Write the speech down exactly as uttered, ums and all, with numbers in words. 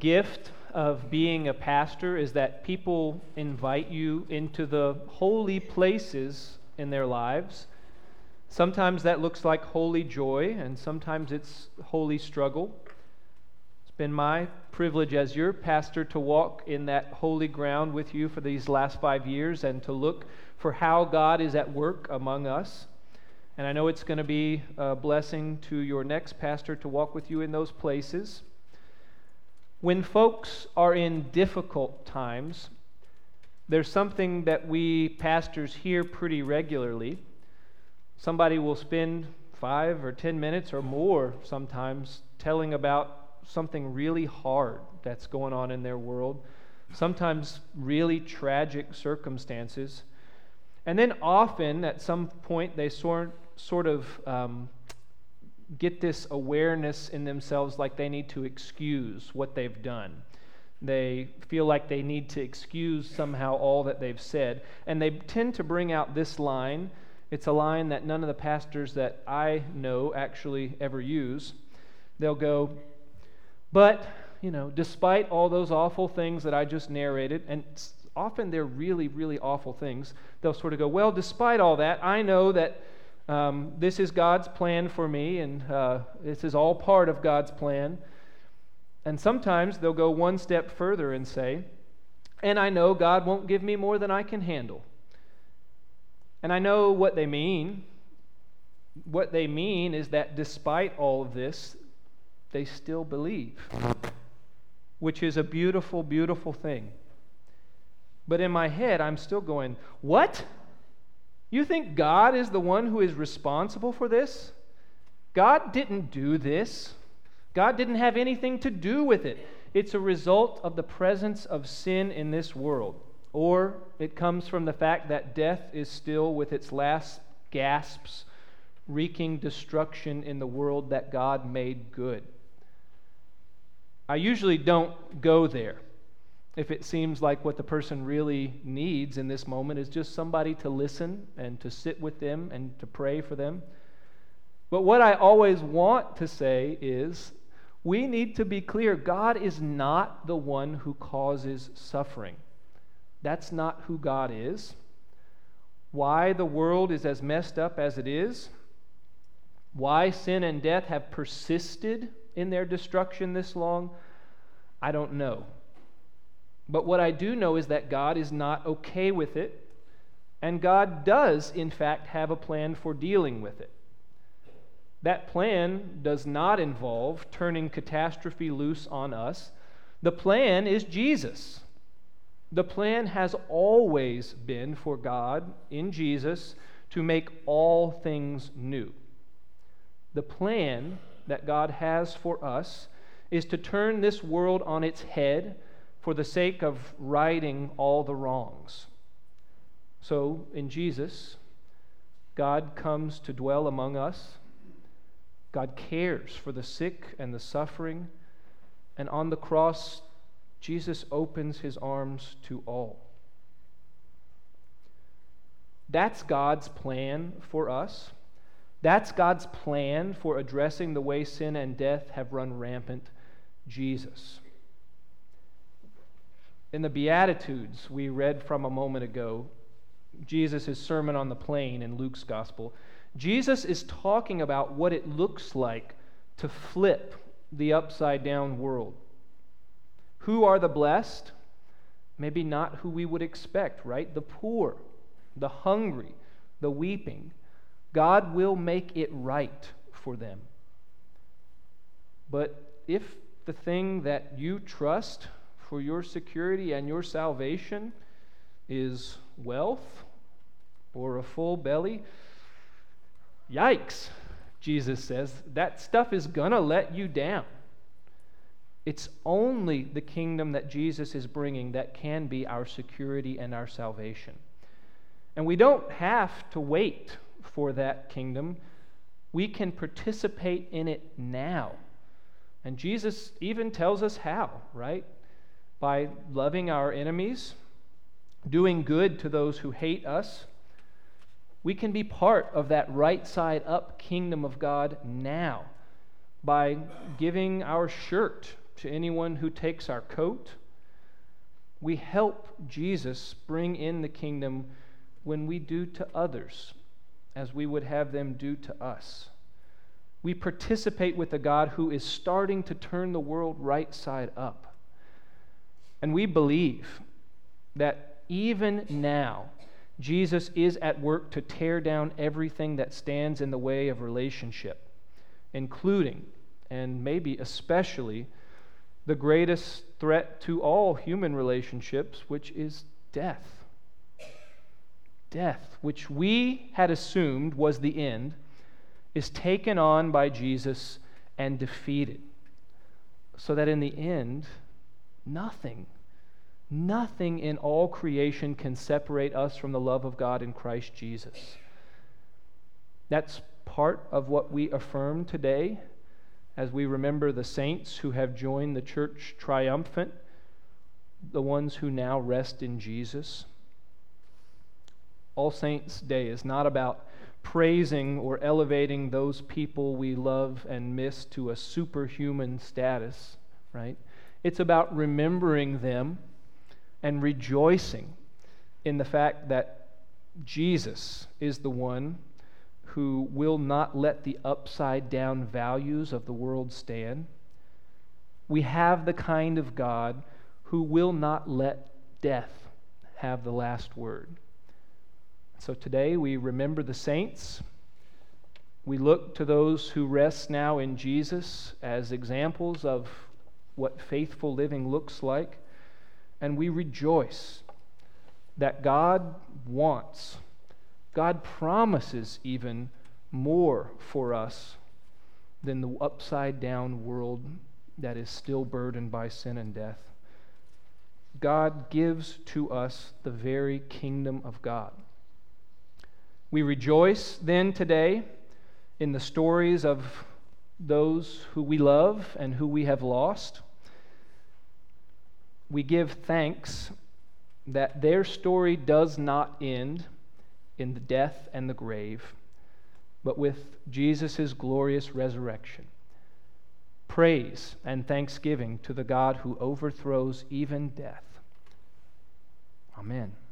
gift of being a pastor is that people invite you into the holy places in their lives. Sometimes that looks like holy joy, and sometimes it's holy struggle. It's been my privilege as your pastor to walk in that holy ground with you for these last five years and to look for how God is at work among us. And I know it's going to be a blessing to your next pastor to walk with you in those places. When folks are in difficult times, there's something that we pastors hear pretty regularly. Somebody will spend five or ten minutes or more sometimes telling about something really hard that's going on in their world, sometimes really tragic circumstances. And then often at some point they sort, sort of um, get this awareness in themselves like they need to excuse what they've done. They feel like they need to excuse somehow all that they've said. And they tend to bring out this line. It's a line that none of the pastors that I know actually ever use. They'll go, but, you know, despite all those awful things that I just narrated, and often they're really, really awful things, they'll sort of go, well, despite all that, I know that um, this is God's plan for me, and uh, this is all part of God's plan. And sometimes they'll go one step further and say, and I know God won't give me more than I can handle. And I know what they mean. What they mean is that despite all of this, they still believe, which is a beautiful, beautiful thing. But in my head, I'm still going, what? You think God is the one who is responsible for this? God didn't do this. God didn't have anything to do with it. It's a result of the presence of sin in this world. Or it comes from the fact that death is still, with its last gasps, wreaking destruction in the world that God made good. I usually don't go there if it seems like what the person really needs in this moment is just somebody to listen and to sit with them and to pray for them. But what I always want to say is, we need to be clear, God is not the one who causes suffering. That's not who God is. Why the world is as messed up as it is, why sin and death have persisted in their destruction this long, I don't know. But what I do know is that God is not okay with it, and God does, in fact, have a plan for dealing with it. That plan does not involve turning catastrophe loose on us. The plan is Jesus. The plan has always been for God in Jesus to make all things new. The plan that God has for us is to turn this world on its head for the sake of righting all the wrongs. So, in Jesus, God comes to dwell among us. God cares for the sick and the suffering. And on the cross, Jesus opens his arms to all. That's God's plan for us. That's God's plan for addressing the way sin and death have run rampant. Jesus. In the Beatitudes we read from a moment ago, Jesus' Sermon on the Plain in Luke's Gospel, Jesus is talking about what it looks like to flip the upside-down world. Who are the blessed? Maybe not who we would expect, right? The poor, the hungry, the weeping. God will make it right for them. But if the thing that you trust for your security and your salvation is wealth or a full belly, yikes, Jesus says, that stuff is going to let you down. It's only the kingdom that Jesus is bringing that can be our security and our salvation. And we don't have to wait for that kingdom. We can participate in it now. And Jesus even tells us how, right? By loving our enemies, doing good to those who hate us. We can be part of that right side up kingdom of God now by giving our shirt to anyone who takes our coat. We help Jesus bring in the kingdom when we do to others as we would have them do to us. We participate with a God who is starting to turn the world right side up. And we believe that even now, Jesus is at work to tear down everything that stands in the way of relationship, including, and maybe especially, the greatest threat to all human relationships, which is death. Death, which we had assumed was the end, is taken on by Jesus and defeated, so that in the end, nothing, nothing in all creation can separate us from the love of God in Christ Jesus. That's part of what we affirm today as we remember the saints who have joined the church triumphant, the ones who now rest in Jesus. All Saints' Day is not about praising or elevating those people we love and miss to a superhuman status, right? It's about remembering them and rejoicing in the fact that Jesus is the one who will not let the upside-down values of the world stand. We have the kind of God who will not let death have the last word. So today we remember the saints. We look to those who rest now in Jesus as examples of what faithful living looks like, and we rejoice that God wants, God promises even more for us than the upside-down world that is still burdened by sin and death. God gives to us the very kingdom of God. We rejoice then today in the stories of those who we love and who we have lost. We give thanks that their story does not end in the death and the grave, but with Jesus' glorious resurrection. Praise and thanksgiving to the God who overthrows even death. Amen.